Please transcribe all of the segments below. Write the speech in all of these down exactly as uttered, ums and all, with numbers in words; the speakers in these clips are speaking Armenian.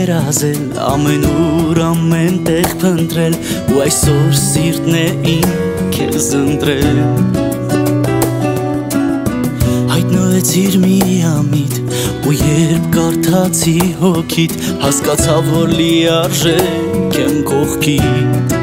երազել, ամենուր ամեն տեղ փնտրել, ու այսօր սիրտն է իմ քեզ ընտրել։ Հայտնվեցիր միամիտ, ու երբ կարդացի հոգիդ, հասկացա, որ լիարժեք եմ կողքիդ։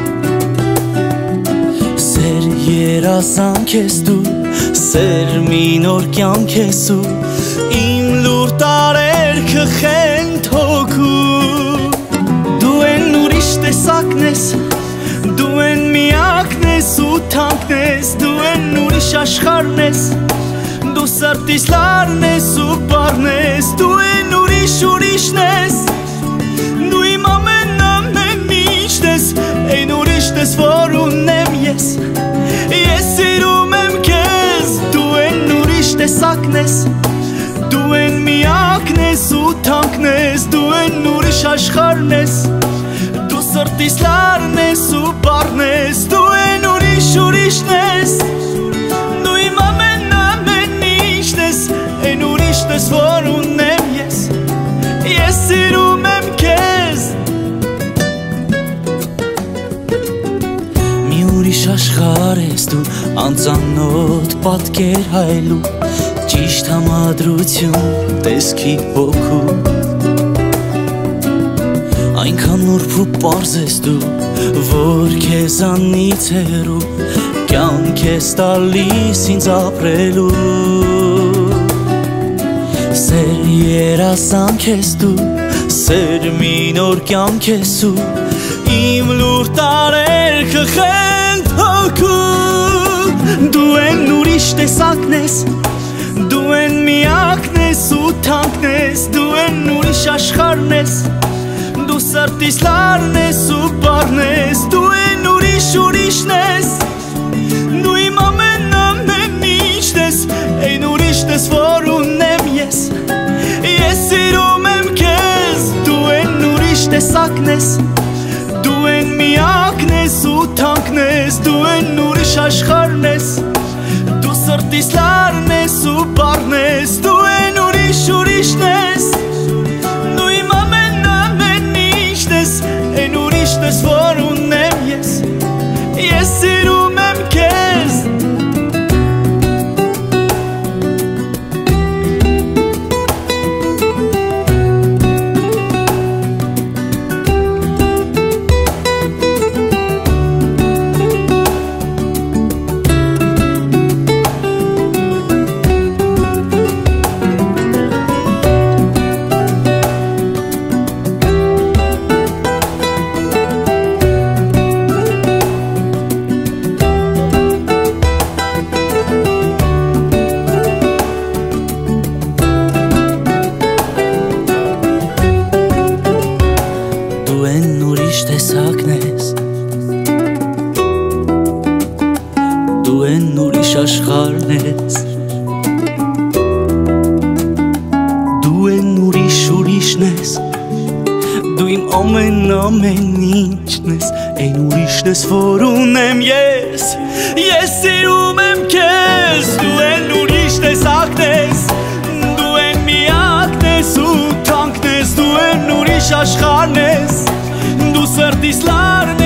Սեր երազանք ես դու, սեր մի նոր կյանք ես ու, իմ լուր տարերքը խենթ հոգու։ Դու են ուրիշ տեսակն ես, դու են միակն ես ու թանկն ես, դու են ուրիշ աշխարհն ես, դու սրտիս լարն ես ու բառն ես, դու են ուրիշ ուրիշն ես, դու իմ ամեն ամեն ինչն ես, այն ուրիշն ես, որ ունեմ ես, ես սիրում եմ քեզ, դու են ուրիշ տեսակն ես, դու են միակն ես ու թանկն ես, դու են ուրիշ աշխարհն ես, դու սրտիս լարն ես ու բառն ես, դու են ուրիշ ուրիշն ես, դու իմ ամեն ամեն ինչն ես, այն ուրիշն ես, որ ունեմ ես, ես սիրում եմ քեզ։ Մի ուրիշ աշխարհ ես դու, անծանոթ պատկեր հայելու, ճիշտ համադրություն տեսքի հոգու, այնքան նուրբ ու պարզ ես դու, որ քեզանից հեռու կյանք ես տալիս ինձ ապրելու։ Սեր երազանք ես դու, սեր մի նոր կյանք ես ու, իմ լուր տարերքը խենթ հոգու։ Դու են ուրիշ տեսակն ես, դու են միակն ես ու թանկն ես, դու են ուրիշ աշխարհն ես, դու սրտիս լարն ես ու բառն ես, դու են ուրիշ ուրիշն ես, դու իմ ամեն ամեն ինչն ես, այն ուրիշն ես, որ ունեմ ես, ես սիրում եմ քեզ, դու են ուրիշ տեսակն ես, դու են միակն ես ու թանկն ես, դու են ուրիշ աշխարհն ես, դու սրտիս լարն ես ու բառն ես, դու են ուրիշ ուրիշն ես, դու իմ ամեն ամեն ինչն ես, այն ուրիշն ես, որ ունեմ ես, ես սիրում եմ քեզ։ Դու են ուրիշ տեսակն ես, դու են ուրիշ աշխարհն ես, դու են ուրիշ ուրիշն ես, դու իմ ամեն ամեն ինչն ես, այն ուրիշն ես, որ ունեմ ես, ես սիրում եմ քեզ, դու են ուրիշ տեսակն ես, դու են միակն ես ու թանկն ես, դու են ուրիշ աշխարհն ես, դու սրտիս լարն